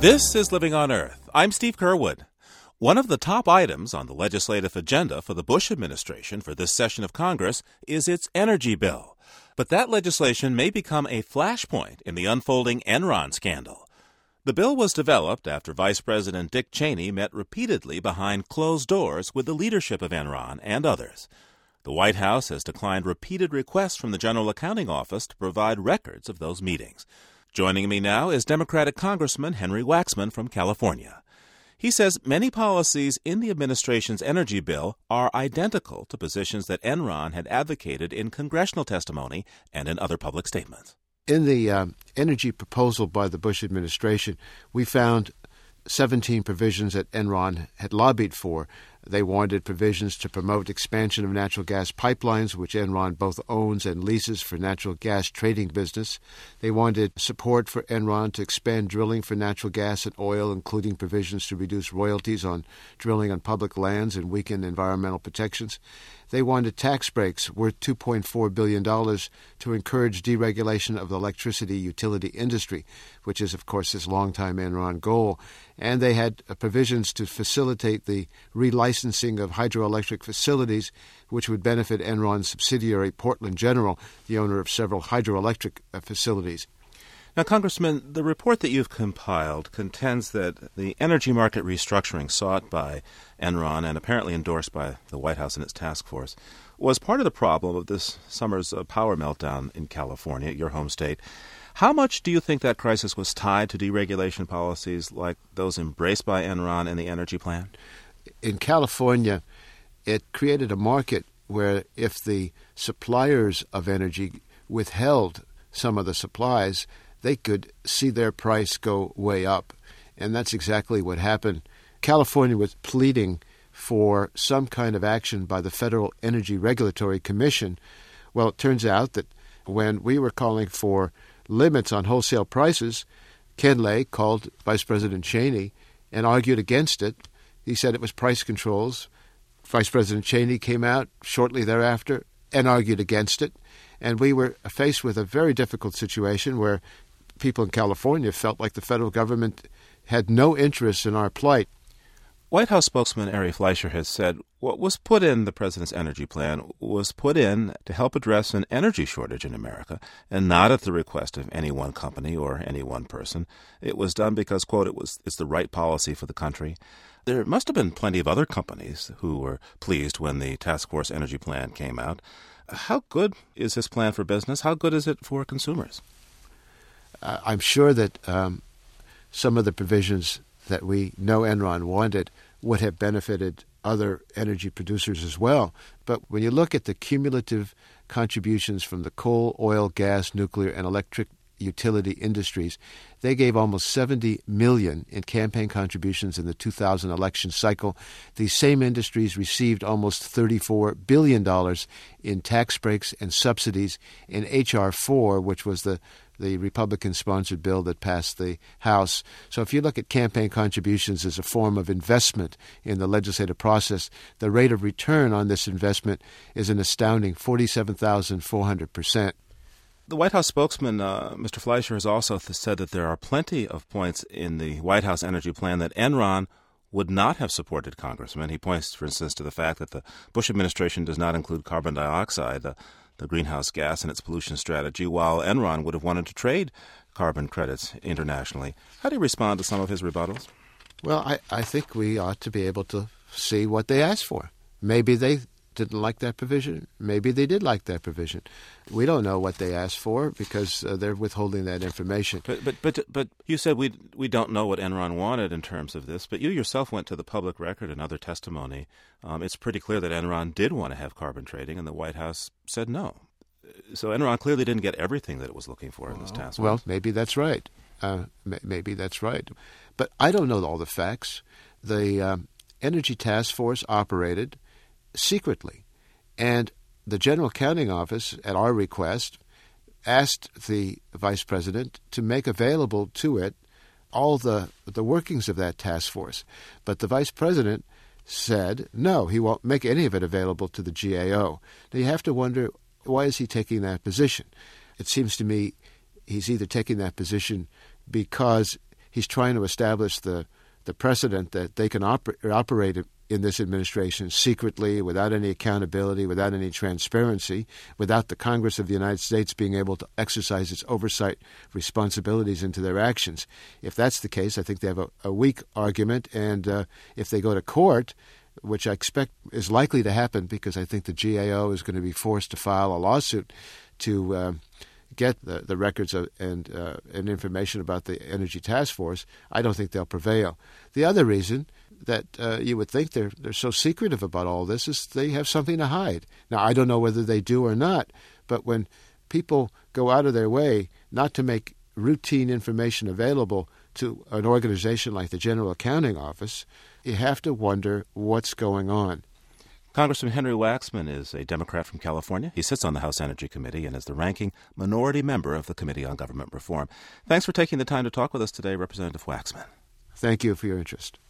This is Living on Earth. I'm Steve Curwood. One of the top items on the legislative agenda for the Bush administration for this session of Congress is its energy bill. But that legislation may become a flashpoint in the unfolding Enron scandal. The bill was developed after Vice President Dick Cheney met repeatedly behind closed doors with the leadership of Enron and others. The White House has declined repeated requests from the General Accounting Office to provide records of those meetings. Joining me now is Democratic Congressman Henry Waxman from California. He says many policies in the administration's energy bill are identical to positions that Enron had advocated in congressional testimony and in other public statements. In the energy proposal by the Bush administration, we found 17 provisions that Enron had lobbied for. They wanted provisions to promote expansion of natural gas pipelines, which Enron both owns and leases for natural gas trading business. They wanted support for Enron to expand drilling for natural gas and oil, including provisions to reduce royalties on drilling on public lands and weaken environmental protections. They wanted tax breaks worth $2.4 billion to encourage deregulation of the electricity utility industry, which is, of course, this longtime Enron goal. And they had provisions to facilitate the relicensing of hydroelectric facilities, which would benefit Enron's subsidiary, Portland General, the owner of several hydroelectric facilities. Now, Congressman, the report that you've compiled contends that the energy market restructuring sought by Enron and apparently endorsed by the White House and its task force was part of the problem of this summer's power meltdown in California, your home state. How much do you think that crisis was tied to deregulation policies like those embraced by Enron in the energy plan? In California, it created a market where if the suppliers of energy withheld some of the supplies, they could see their price go way up. And that's exactly what happened. California was pleading for some kind of action by the Federal Energy Regulatory Commission. Well, it turns out that when we were calling for limits on wholesale prices, Ken Lay called Vice President Cheney and argued against it. He said it was price controls. Vice President Cheney came out shortly thereafter and argued against it. And we were faced with a very difficult situation where people in California felt like the federal government had no interest in our plight. White House spokesman Ari Fleischer has said what was put in the president's energy plan was put in to help address an energy shortage in America, and not at the request of any one company or any one person. It was done because, quote, it's the right policy for the country. There must have been plenty of other companies who were pleased when the task force energy plan came out. How good is this plan for business? How good is it for consumers? I'm sure that some of the provisions that we know Enron wanted would have benefited other energy producers as well. But when you look at the cumulative contributions from the coal, oil, gas, nuclear, and electric utility industries, they gave almost $70 million in campaign contributions in the 2000 election cycle. These same industries received almost $34 billion in tax breaks and subsidies in H.R. 4, which was the Republican-sponsored bill that passed the House. So if you look at campaign contributions as a form of investment in the legislative process, the rate of return on this investment is an astounding 47,400%. The White House spokesman, Mr. Fleischer, has also said that there are plenty of points in the White House energy plan that Enron would not have supported, Congressman. He points, for instance, to the fact that the Bush administration does not include carbon dioxide, the greenhouse gas, in its pollution strategy, while Enron would have wanted to trade carbon credits internationally. How do you respond to some of his rebuttals? Well, I think we ought to be able to see what they asked for. Maybe they didn't like that provision. Maybe they did like that provision. We don't know what they asked for because they're withholding that information. But you said we don't know what Enron wanted in terms of this, but you yourself went to the public record and other testimony. It's pretty clear that Enron did want to have carbon trading, and the White House said no. So Enron clearly didn't get everything that it was looking for in this task force. Well, maybe that's right. Maybe that's right. But I don't know all the facts. The Energy Task Force operated secretly, and the General Accounting Office, at our request, asked the Vice President to make available to it all the workings of that task force. But the Vice President said, no, he won't make any of it available to the GAO. Now, you have to wonder, why is he taking that position? It seems to me he's either taking that position because he's trying to establish the precedent that they can operate in this administration secretly, without any accountability, without any transparency, without the Congress of the United States being able to exercise its oversight responsibilities into their actions. If that's the case, I think they have a weak argument, and if they go to court, which I expect is likely to happen because I think the GAO is going to be forced to file a lawsuit to get the records and information about the Energy Task Force, I don't think they'll prevail. The other reason that you would think they're so secretive about all this is they have something to hide. Now, I don't know whether they do or not, but when people go out of their way not to make routine information available to an organization like the General Accounting Office, you have to wonder what's going on. Congressman Henry Waxman is a Democrat from California. He sits on the House Energy Committee and is the ranking minority member of the Committee on Government Reform. Thanks for taking the time to talk with us today, Representative Waxman. Thank you for your interest.